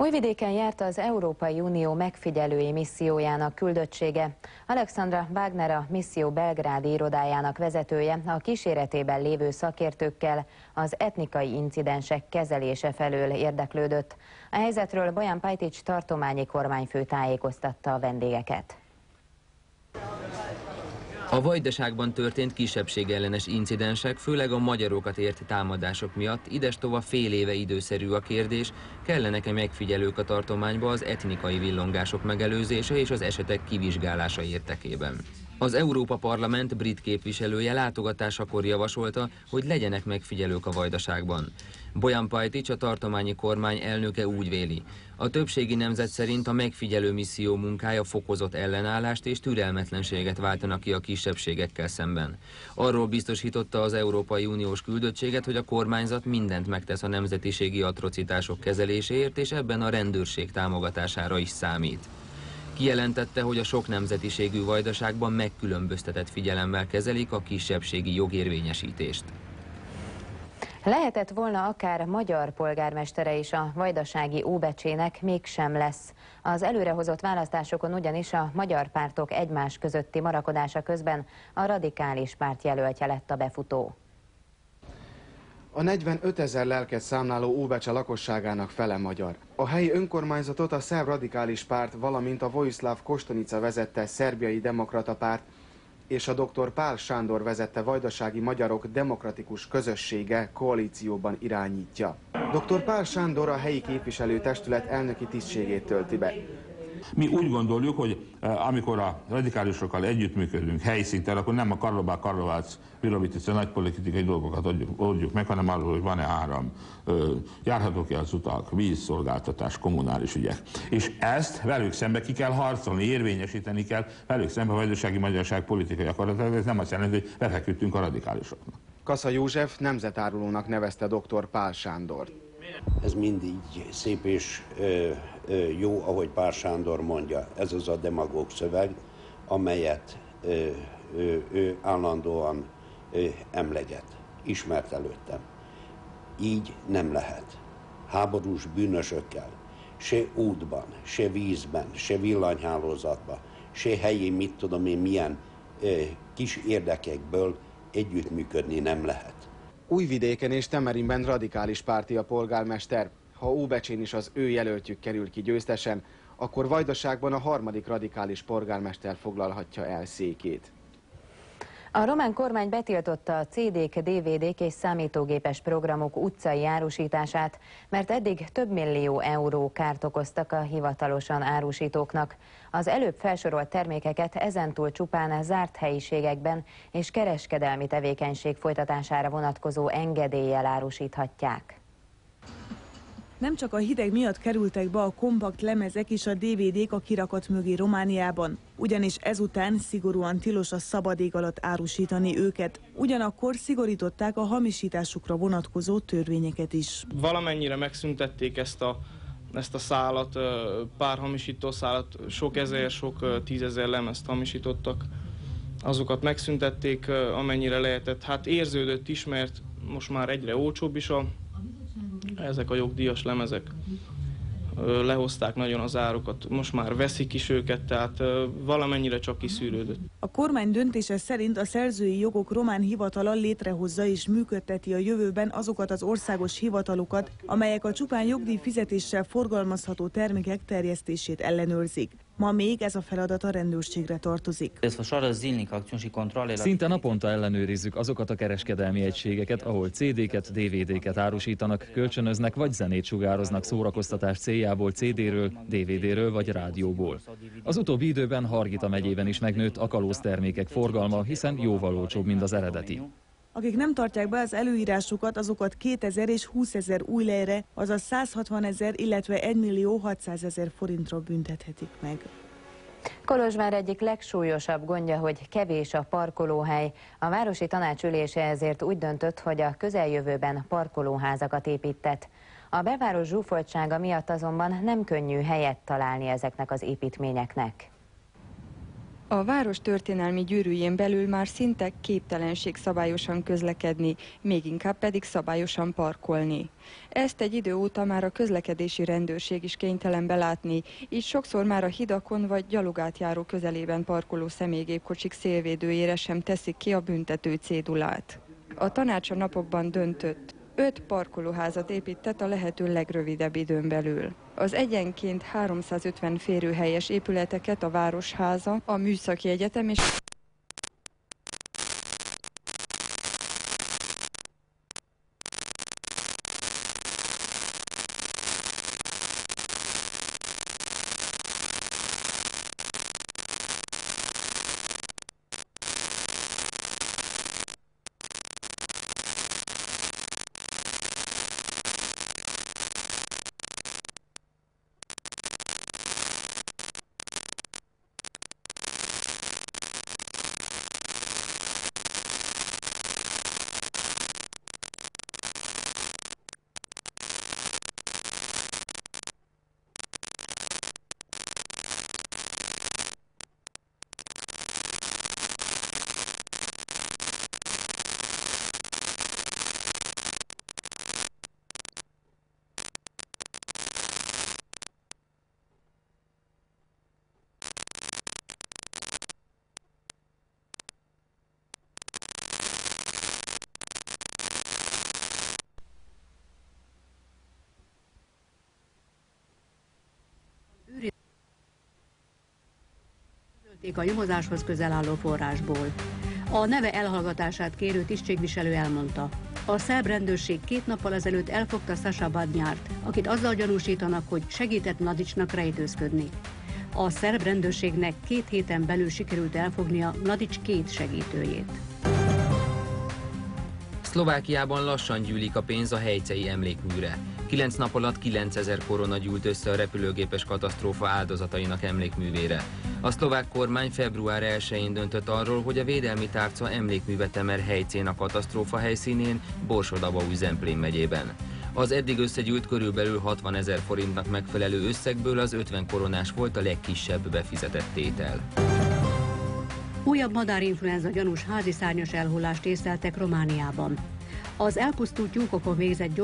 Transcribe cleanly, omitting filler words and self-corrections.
Újvidéken járt az Európai Unió megfigyelői missziójának küldöttsége. Alexandra Wagner, a misszió belgrádi irodájának vezetője, a kíséretében lévő szakértőkkel az etnikai incidensek kezelése felől érdeklődött. A helyzetről Bojan Pajtics tartományi kormányfő tájékoztatta a vendégeket. A Vajdaságban történt kisebbségellenes incidensek, főleg a magyarokat ért támadások miatt idestova fél éve időszerű a kérdés, kellenek-e megfigyelők a tartományba az etnikai villongások megelőzése és az esetek kivizsgálása érdekében. Az Európa Parlament brit képviselője látogatásakor javasolta, hogy legyenek megfigyelők a Vajdaságban. Bojan Pajtics, a tartományi kormány elnöke úgy véli: a többségi nemzet szerint a megfigyelő misszió munkája fokozott ellenállást és türelmetlenséget váltanak ki a kisebbségekkel szemben. Arról biztosította az Európai Uniós küldöttséget, hogy a kormányzat mindent megtesz a nemzetiségi atrocitások kezeléséért, és ebben a rendőrség támogatására is számít. Kijelentette, hogy a sok nemzetiségű Vajdaságban megkülönböztetett figyelemmel kezelik a kisebbségi jogérvényesítést. Lehetett volna akár magyar polgármestere is a vajdasági Óbecsének, mégsem lesz. Az előrehozott választásokon ugyanis a magyar pártok egymás közötti marakodása közben a radikális párt jelöltje lett a befutó. A 45 000 lelket számláló Óbecse lakosságának fele magyar. A helyi önkormányzatot a szerb radikális párt, valamint a Vojislav Koštunica vezette szerbiai demokrata párt és a dr. Pál Sándor vezette vajdasági magyarok demokratikus közössége koalícióban irányítja. Dr. Pál Sándor a helyi képviselőtestület elnöki tisztségét tölti be. Mi úgy gondoljuk, hogy amikor a radikálisokkal együttműködünk helyszinten, akkor nem a Karlobák, Virovitica nagy politikai dolgokat oldjuk meg, hanem arról, hogy van-e áram, járhatók-e az utak, vízszolgáltatás, kommunális ügyek. És ezt velük szembe ki kell harcolni, érvényesíteni kell, velük szembe a vajdasági magyarság politikai akaratát, ez nem azt jelenti, hogy befeküdtünk a radikálisoknak. Kassa József nemzetárulónak nevezte dr. Pál Sándort. Ez mindig szép és jó, ahogy Pál Sándor mondja. Ez az a demagóg szöveg, amelyet ő állandóan emleget, ismert előttem. Így nem lehet. Háborús bűnösökkel, se útban, se vízben, se villanyhálózatban, se helyi mit tudom én milyen kis érdekekből együttműködni nem lehet. Újvidéken és Temerinben radikális párti a polgármester. Ha Óbecsén is az ő jelöltjük kerül ki győztesen, akkor Vajdaságban a harmadik radikális polgármester foglalhatja el székét. A román kormány betiltotta a CD-k, DVD-k és számítógépes programok utcai árusítását, mert eddig több millió euró kárt okoztak a hivatalosan árusítóknak. Az előbb felsorolt termékeket ezentúl csupán zárt helyiségekben és kereskedelmi tevékenység folytatására vonatkozó engedéllyel árusíthatják. Nem csak a hideg miatt kerültek be a kompakt lemezek és a DVD-k a kirakat mögé Romániában, ugyanis ezután szigorúan tilos a szabad ég alatt árusítani őket. Ugyanakkor szigorították a hamisításukra vonatkozó törvényeket is. Valamennyire megszüntették ezt a szálat, pár hamisító szálat, sok ezer, sok tízezer lemezt hamisítottak. Azokat megszüntették, amennyire lehetett. Hát érződött is, mert most már egyre olcsóbb is ezek a jogdíjas lemezek. Lehozták nagyon az árukat, most már veszik is őket, tehát valamennyire csak kiszűrődött. A kormány döntése szerint a szerzői jogok román hivatala létrehozza és működteti a jövőben azokat az országos hivatalokat, amelyek a csupán jogdíj fizetéssel forgalmazható termékek terjesztését ellenőrzik. Ma még ez a feladat a rendőrségre tartozik. Szinte naponta ellenőrizzük azokat a kereskedelmi egységeket, ahol CD-ket, DVD-ket árusítanak, kölcsönöznek vagy zenét sugároznak szórakoztatás céljából CD-ről, DVD-ről vagy rádióból. Az utóbbi időben Hargita megyében is megnőtt a kalóztermékek forgalma, hiszen jóval olcsóbb, mint az eredeti. Akik nem tartják be az előírásokat, azokat 2000 és 20 000 új lejre, azaz 160 000, illetve 1 600 000 forintra büntethetik meg. Kolozsvár egyik legsúlyosabb gondja, hogy kevés a parkolóhely. A városi tanács ülése ezért úgy döntött, hogy a közeljövőben parkolóházakat építtet. A belváros zsúfoltsága miatt azonban nem könnyű helyet találni ezeknek az építményeknek. A város történelmi gyűrűjén belül már szinte képtelenség szabályosan közlekedni, még inkább pedig szabályosan parkolni. Ezt egy idő óta már a közlekedési rendőrség is kénytelen belátni, így sokszor már a hidakon vagy gyalogátjáró közelében parkoló személygépkocsik szélvédőjére sem teszik ki a büntető cédulát. A tanács a napokban döntött. 5 parkolóházat épített a lehető legrövidebb időn belül. Az egyenként 350 férőhelyes épületeket a Városháza, a Műszaki Egyetem és a nyomozáshoz közel álló forrásból. A neve elhallgatását kérő tisztségviselő elmondta. A szerb rendőrség 2 nappal ezelőtt elfogta Sasa Badnyárt, akit azzal gyanúsítanak, hogy segített Mladićnak rejtőzködni. A szerb rendőrségnek 2 héten belül sikerült elfognia Mladić 2 segítőjét. Szlovákiában lassan gyűlik a pénz a Hejcei emlékműre. 9 nap alatt 9000 korona gyűlt össze a repülőgépes katasztrófa áldozatainak emlékművére. A szlovák kormány február 1-én döntött arról, hogy a védelmi tárca emlékművet emer Hejcén a katasztrófa helyszínén, Borsod-Abaúj-Zemplén megyében. Az eddig összegyűlt körülbelül 60 000 forintnak megfelelő összegből az 50 koronás volt a legkisebb befizetett tétel. Újabb madárinfluenza gyanús házi szárnyas elhullást észleltek Romániában. Az elpusztult tyúkokon végzett